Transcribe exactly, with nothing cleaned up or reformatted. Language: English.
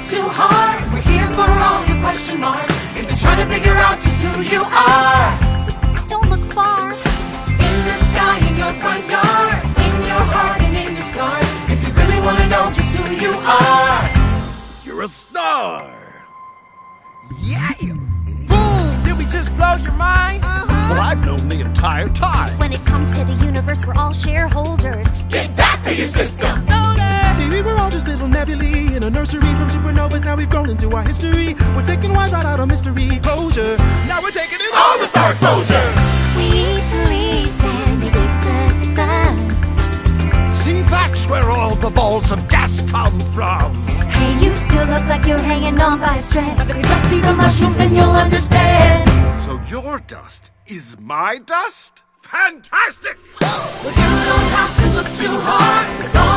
too hard. We're here for all your question marks. If you're trying to figure out just who you are, Don't look far. in the sky, in your front yard, in your heart and in your scars. If you really want to know just who you are, You're a star. Yes! Boom! Did we just blow your mind? Well, I've known the entire time. When it comes to the universe, we're all shareholders. get back to your system. See, we were all just little nebulae in a nursery from supernovas. Now we've grown into our history. We're taking wise right out of mystery closure. Now we're taking it All the star exposure. We eat the leaves and we eat the sun. See, that's where all the balls of gas come from. Hey, you still look like you're hanging on by a thread. But if you just see the mushrooms, then you'll understand. So your dust is my dust? Fantastic! Well, you don't have to look too hard. It's all